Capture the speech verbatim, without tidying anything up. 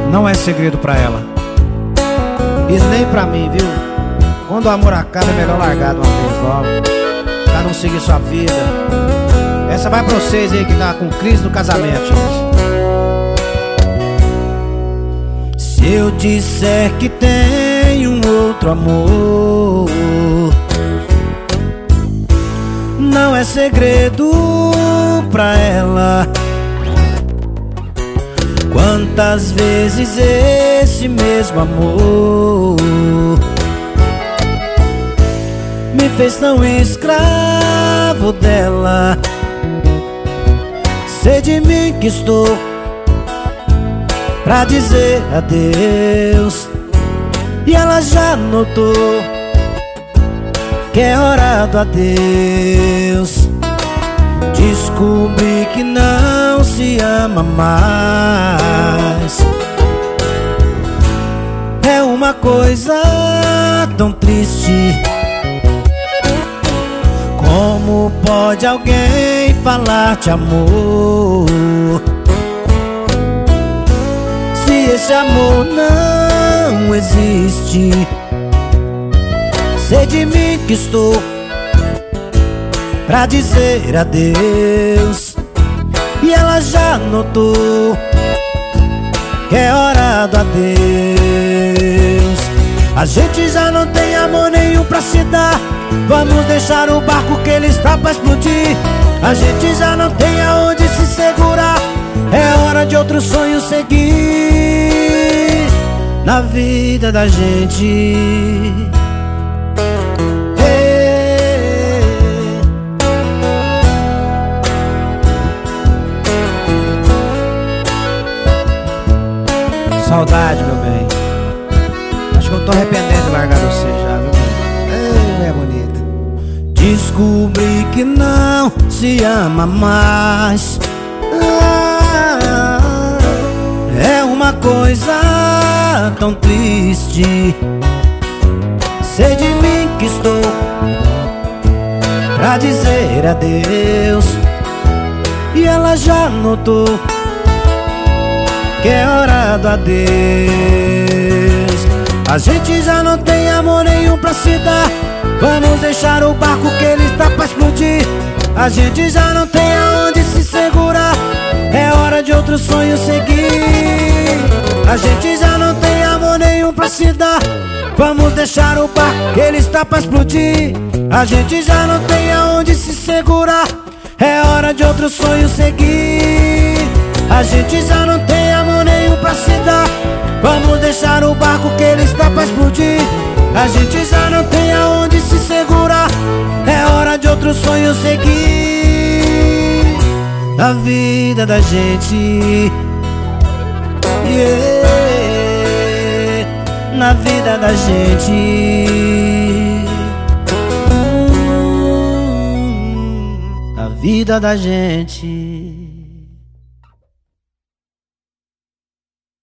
não é segredo pra ela. E nem pra mim, viu? Quando o amor acaba é melhor largar de uma vez logo, pra não seguir sua vida. Essa vai pra vocês aí que tá com crise no casamento, gente. Se eu disser que tem um outro amor, não é segredo pra ela. Quantas vezes esse mesmo amor me fez tão escravo dela. Sei de mim que estou pra dizer adeus, e ela já notou que é hora do adeus. Descobri que não se ama mais. É uma coisa tão triste. Como pode alguém falar de amor se esse amor não existe? Sei de mim que estou pra dizer adeus, e ela já notou que é hora do adeus. A gente já não tem amor nenhum pra se dar. Vamos deixar o barco que ele está pra explodir. A gente já não tem aonde se segurar. É hora de outro sonho seguir na vida da gente. Saudade, meu bem. Acho que eu tô arrependendo de largar você já, viu? Ei, mulher bonita. Descobri que não se ama mais. Ah, é uma coisa tão triste. Sei de mim que estou pra dizer adeus, e ela já notou que é hora do adeus. A gente já não tem amor nenhum pra se dar. Vamos deixar o barco que ele está pra explodir. A gente já não tem aonde se segurar. É hora de outro sonho seguir. A gente já não tem amor nenhum pra se dar. Vamos deixar o barco que ele está pra explodir. A gente já não tem aonde se segurar. É hora de outro sonho seguir. A gente já não tem amor nenhum pra se dar. Vamos deixar o barco que ele está pra explodir. A gente já não tem aonde se segurar. É hora de outro sonho seguir na vida da gente. Yeah, na vida da gente. Hum, na vida da gente.